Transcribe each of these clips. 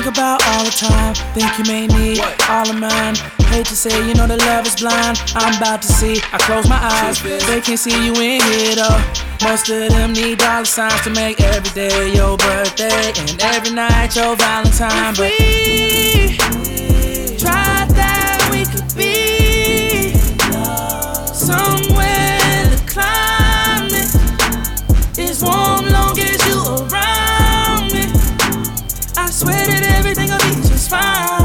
think about all the time. Think you may need all of mine. Hate to say, you know that love is blind. I'm about to see, I close my eyes. They can't see you in here though. Most of them need dollar signs to make every day your birthday and every night your Valentine. But we tried that we could be somewhere the climate is warm long as you around me. I swear that everything will be just fine.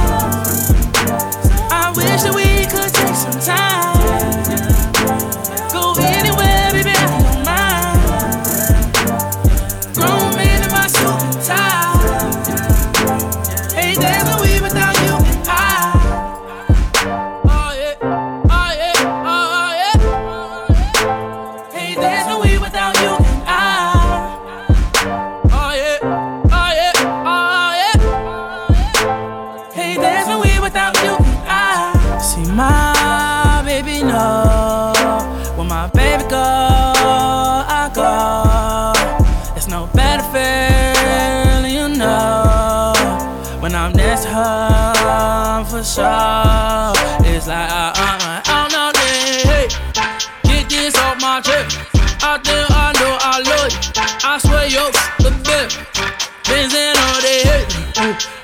I wish that we could take some time. Go anywhere, baby, I don't mind. Grown man in my suit and tie. Hey, there's no we without you and I. Oh yeah, oh yeah, oh yeah. Hey, there's no we without you and I. Oh yeah, oh yeah, oh yeah. Hey, there's no we without you and I. See my baby know when my baby go, I go. There's no better feeling, you know, when I'm next to her for sure. It's like I'm not there. Hey, get this off my chest. I think I know I love you. I swear you're the best. Benzin all day.